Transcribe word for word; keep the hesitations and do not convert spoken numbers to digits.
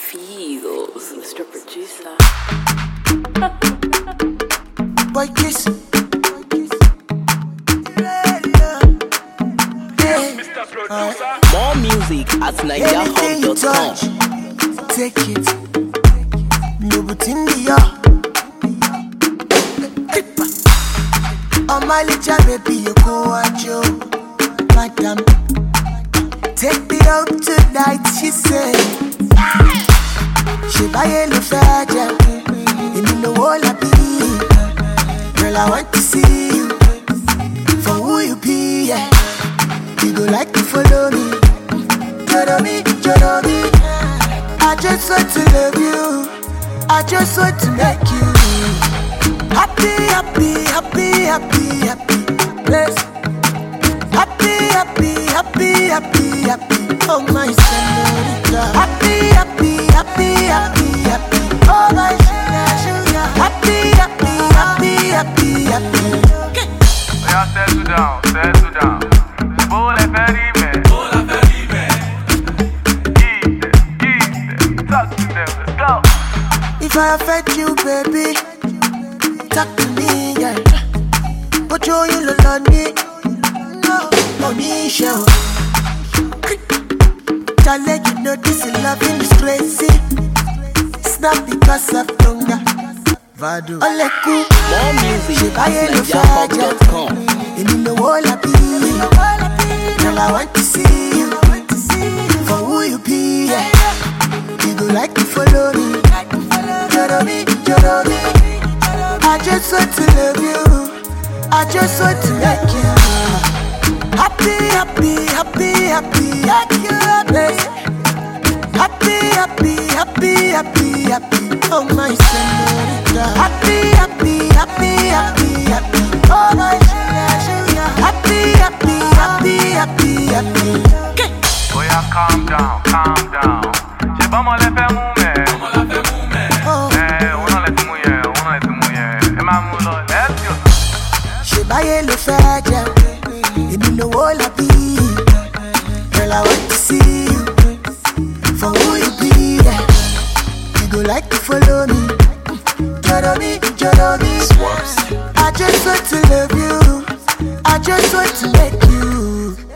Fidos, Mister Producer. Boy kiss. Mister Producer. More music at nigeria hub dot com. Take it. No but in the ya. On my little baby, you go at you, madam. Take me out tonight, she said. She buy a little faggot. You know all I be. Girl, I want to see you for who you be. Yeah. You go like to follow me. Follow me, follow me. I just want to love you. I just want to make you happy, happy, happy, happy, happy. Yes. Happy, happy, happy, happy, happy. Oh my señorita. Happy, happy, happy, happy, happy. Oh my sugar. Happy, happy, happy, happy, happy. Okay. Yeah, settle down, settle down. Bola very man. Bola very man. Eat it, eat it. Talk to them, let's go. If I offend you, baby, talk to me, yeah. But you, you look on me. No, me, show. Darling, you know this loving is crazy. It's not because of hunger. Vado. Ole ku. More music Buy at a little nigeria hub dot com. faggot. You know all I be. Girl, I want to see you for who you be. Yeah. You go like to follow me. Follow me, follow me. I just want to love you. I just want to make you happy, happy, happy, happy, happy, happy, happy, happy, happy, happy, happy. Oh my señorita. Happy, happy, happy, happy, happy. Oh my sugar. Happy, happy, happy, happy, happy. Okay. Oh yeah, calm down, calm down. J'ai pas mal fait moumer. Oh. Eh, on a laissé mouiller, on a laissé mouiller. Et ma moula, let's go. She buy a little faggot. You know all I be. Girl, I want to see you for who you be. Yeah. You go like to follow me. Follow me, follow me. I just want to love you. I just want to make you